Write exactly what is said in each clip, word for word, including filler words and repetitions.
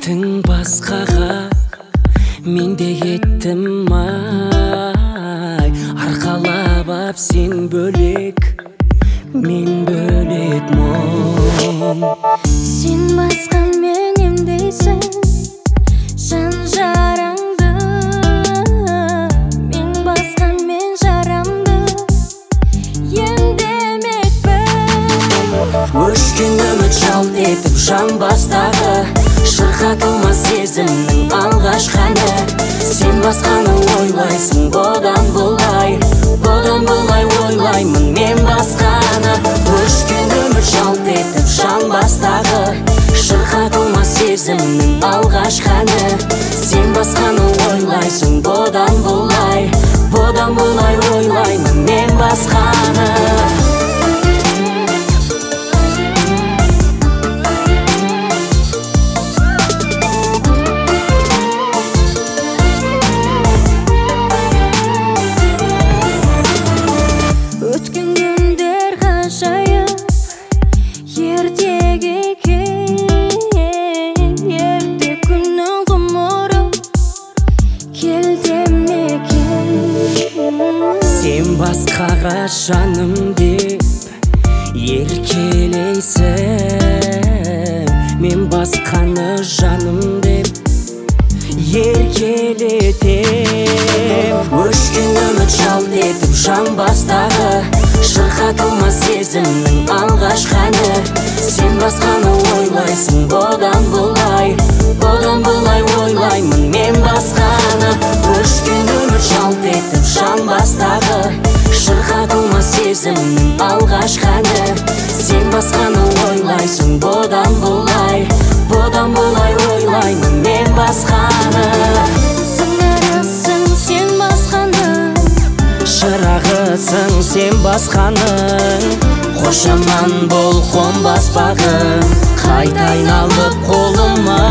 кеттің басқаға, мен де кеттім ай. Арқалап ап сен бөлек, мен бөлек мұң. Сен басқан мен емдейсің жан жараңды, мен басқан мен жарамды емдемекпін. Өшкен үміт жалт етіп жан бастағы, шырқатылмас сезімнің алғашқаны. Сен басқаны ойлайсың бұдан бұлай, бұдан бұлай ойлаймын мен басқаны. Өшкен үміт жалт етіп жан бастағы, шырқатылмас сезімнің алғашқаны. Сен басқаны ойлайсың бұдан бұлай, бұдан бұлай ойлаймын мен басқаны. Сен басқаға жаным деп еркелейсің, мен басқаны жаным деп еркелетем. Өшкен үміт жалт етіп жан бастағы, шырқатылмас сезімнің алғашқаны. Сен басқаны ойлайсың бұдан бұлай, бұдан бұлай ойлаймын мен басқаны. Өшкен үміт жалт етіп жан бастағы, шырқатылмас сезімнің алғашқаны. Сен басқаны ойлайсың бұдан бұлай, бұдан бұлай ойлаймын мен басқаны. Сыңарысың сен басқаның, шырағысың сен басқаның. Қошаман бол қонбас бағым, қайта айналып қолыма.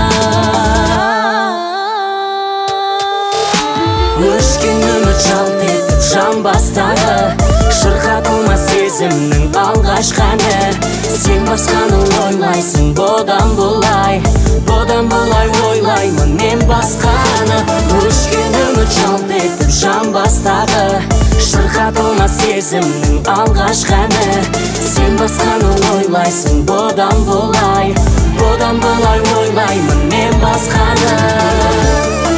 Өшкен үміт жалт етіп жан бастағы, шырқатылмас сезімнің алғашқаны. Сен басқаны ойлайсың бұдан бұлай, бұдан бұлай ойлаймын мен басқаны. Өшкен үміт жалт етіп жан бастағы, шырқатылмас сезімнің алғашқаны. Сен басқаны ойлайсың бұдан бұлай, бұдан бұлай ойлаймын мен басқаны.